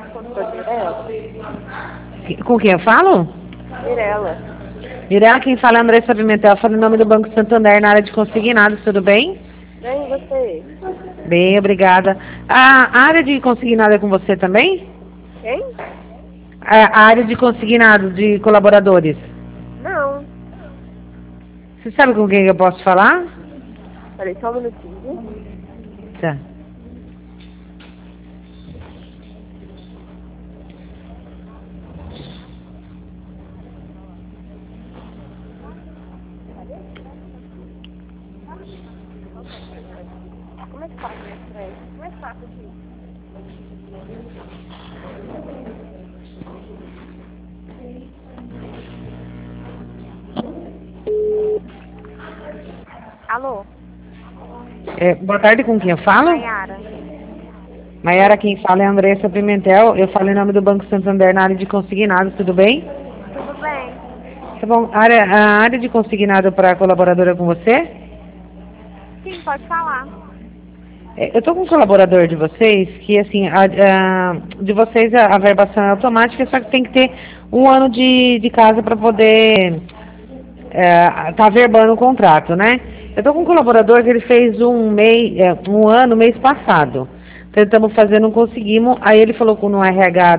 Com a Mirella? Com quem eu falo? Mirella. Mirella, quem fala é Andressa Pimentel, falo em nome do Banco Santander na área de consignados, tudo bem? Bem, você? Bem, obrigada. A área de consignado é com você também? Quem? A área de consignado de colaboradores. Não. Você sabe com quem eu posso falar? Peraí, só um minutinho. Tá. Como é que faz esse trem? Como é que faz aqui? Alô? Boa tarde, com quem eu falo? Nayara. Maiara, quem fala é Andressa Pimentel, eu falo em nome do Banco Santander na área de consignados, tudo bem? Tudo bem? Tá bom, a área de consignado para colaboradora é com você? Sim, pode falar. Eu estou com um colaborador de vocês que, assim, de vocês a verbação é automática, só que tem que ter um ano de casa para poder tá verbando o contrato, né? Eu estou com um colaborador que ele fez um ano mês passado. Tentamos fazer, não conseguimos. Aí ele falou com no RH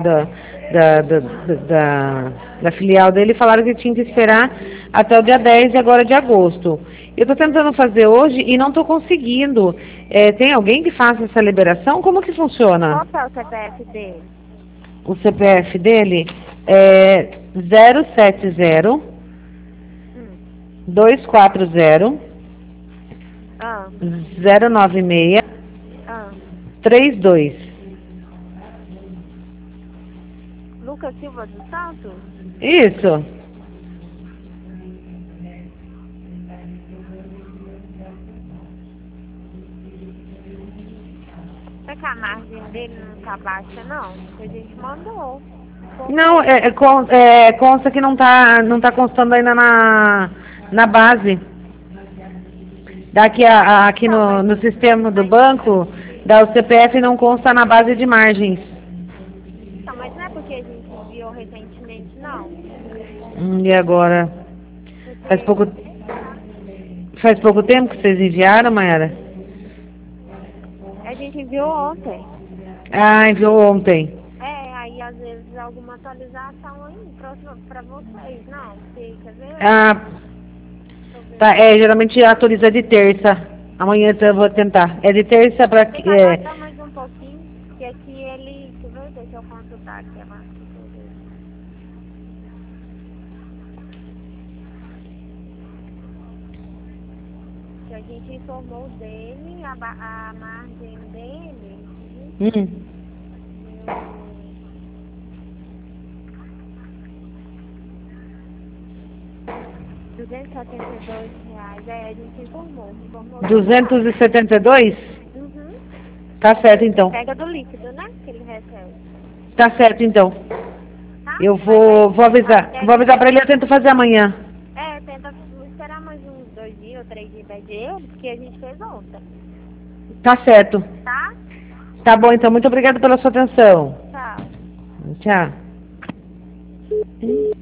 da filial dele, falaram que tinha que esperar até o dia 10 e agora de agosto. Eu estou tentando fazer hoje e não estou conseguindo. Tem alguém que faça essa liberação? Como que funciona? Qual que é o CPF dele? O CPF dele é 070 240 Ah, 096 ah. 32. Lucas Silva dos Santos? Isso. Será que a margem dele não tá baixa, não? Porque a gente mandou. Não, consta que não tá constando ainda na base. Daqui aqui Não, no sistema do mas, banco, o CPF não consta na base de margens. não, mas não é porque a gente enviou recentemente, não. E agora? Faz Porque pouco, faz pouco tempo que vocês enviaram, Mayara? a gente enviou ontem. Ah, enviou ontem. Aí às vezes alguma atualização aí pra vocês, não. Porque, quer ver? Ah, Deixa eu ver. tá, geralmente atualiza de terça. Amanhã eu vou tentar. É de terça para Tem que aguardar mais um pouquinho, que aqui ele. Deixa eu ver, deixa eu consultar aqui a marca. Que a gente informou dele, a margem dele. Hum. R$ 272. A gente informou. 272? Uhum. Tá certo, então. Pega do líquido, né? Que ele recebe. Tá certo, então. Tá? Eu Mas aí, vou avisar. Vou avisar pra ele, eu tento fazer amanhã. tenta esperar mais uns 2 dias ou 3 dias de ele, porque a gente fez ontem. Tá certo. Tá? Tá bom, então. Muito obrigada pela sua atenção. Tchau. Tchau.